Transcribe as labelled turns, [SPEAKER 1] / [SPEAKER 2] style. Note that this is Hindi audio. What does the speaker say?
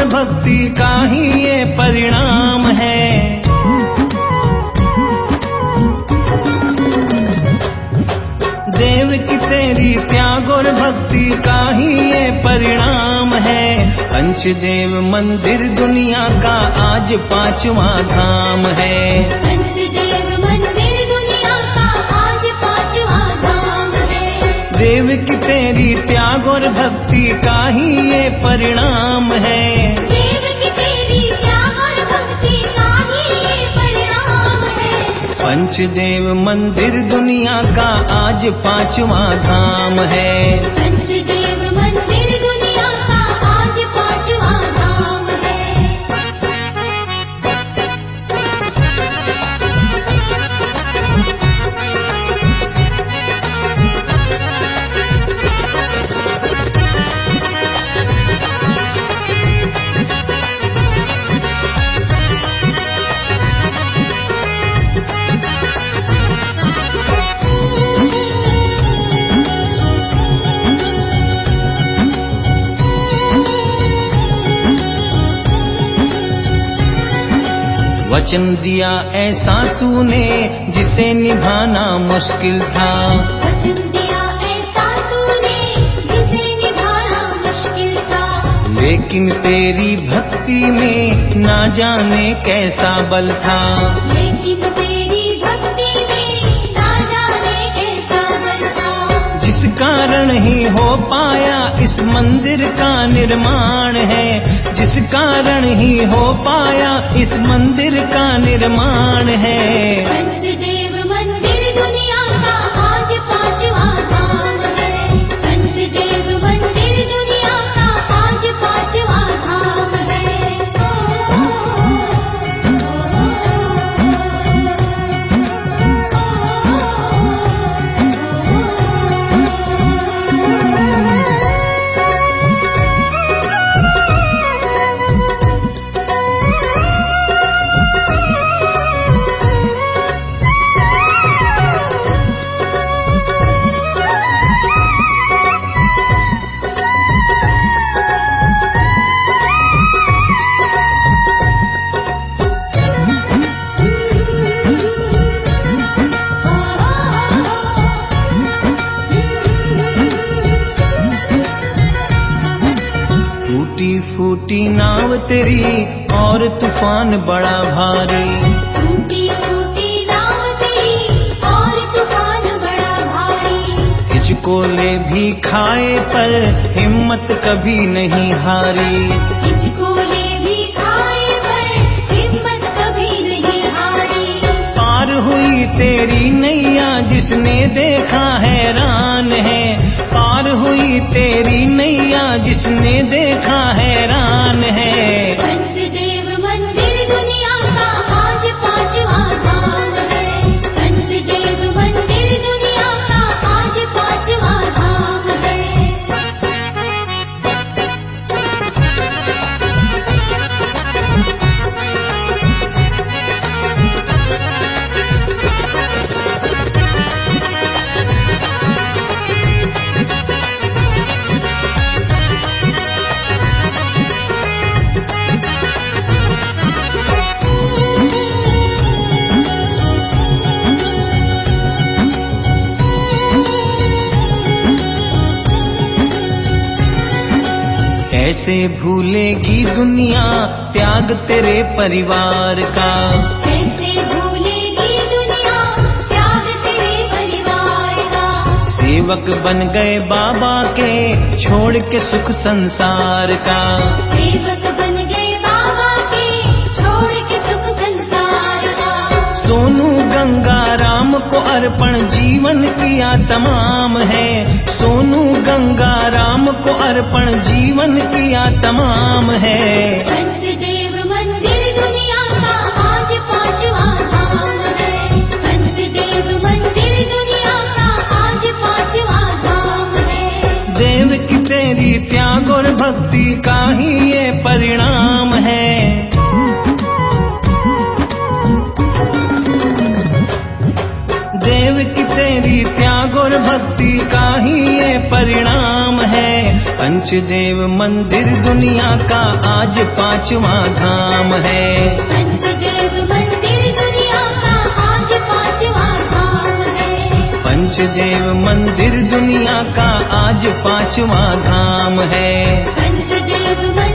[SPEAKER 1] भक्ति का ही ये परिणाम है। देव की तेरी त्याग और भक्ति का ही ये परिणाम है। पंचदेव मंदिर दुनिया का आज पांचवा धाम है।
[SPEAKER 2] पंचदेव मंदिर दुनिया का आज पांचवा धाम है।
[SPEAKER 1] देव की तेरी त्याग और भक्ति का ही ये परिणाम है।
[SPEAKER 2] देव की तेरी त्याग और भक्ति का ही ये परिणाम है।
[SPEAKER 1] पंचदेव मंदिर दुनिया का आज पांचवा धाम है।
[SPEAKER 2] पंचदेव मंदिर दुनिया का आज पांचवा धाम है।
[SPEAKER 1] वचन दिया ऐसा तूने जिसे निभाना मुश्किल था।
[SPEAKER 2] वचन दिया ऐसा तूने जिसे निभाना मुश्किल था।
[SPEAKER 1] लेकिन तेरी भक्ति में ना जाने कैसा बल था।
[SPEAKER 2] लेकिन तेरी भक्ति में ना जाने कैसा बल था।
[SPEAKER 1] जिस कारण ही हो पाया इस मंदिर का निर्माण है। जिस कारण ही हो पाया इस मंदिर का निर्माण है।
[SPEAKER 2] पंचदेव मंदिर दुनिया का आज पांचवा धाम है। पंचदेव मंदिर दुनिया का आज पांचवा धाम है।
[SPEAKER 1] टूटी फूटी नाव तेरी और तूफान बड़ा भारी।
[SPEAKER 2] टूटी फूटी नाव तेरी और तूफान बड़ा भारी।
[SPEAKER 1] हिचकोले भी खाए पर हिम्मत कभी नहीं हारी।
[SPEAKER 2] हिचकोले भी खाए पर हिम्मत कभी नहीं हारी।
[SPEAKER 1] पार हुई तेरी नैया जिसने देखा हैरान है। पार हुई तेरी नैया जिसने देखा हैरान है।
[SPEAKER 2] पंचदेव मंदिर दुनिया का आज पांचवा धाम है। पंचदेव मंदिर दुनिया का आज पांचवा धाम है।
[SPEAKER 1] कैसे भूलेगी दुनिया त्याग तेरे परिवार का।
[SPEAKER 2] कैसे भूलेगी दुनिया त्याग तेरे परिवार का।
[SPEAKER 1] सेवक बन गए बाबा के छोड़ के सुख संसार का।
[SPEAKER 2] सेवक बन गए बाबा के छोड़ के सुख संसार का।
[SPEAKER 1] सोनू गंगा राम को अर्पण जीवन किया तमाम है। सोनू गंगा राम को अर्पण जीवन किया तमाम है।
[SPEAKER 2] पंचदेव मंदिर दुनिया का आज पांचवा धाम है। पंचदेव मंदिर दुनिया का आज पांचवा धाम है।
[SPEAKER 1] देव की तेरी त्याग और भक्ति का ही ये परिणाम है। देव की तेरी त्याग और भक्ति का ही ये परिणाम है। पंचदेव मंदिर दुनिया का आज पांचवा धाम है।
[SPEAKER 2] पंचदेव मंदिर दुनिया का आज पांचवा धाम है।
[SPEAKER 1] पंचदेव मंदिर दुनिया का आज पांचवा धाम है।
[SPEAKER 2] पंचदेव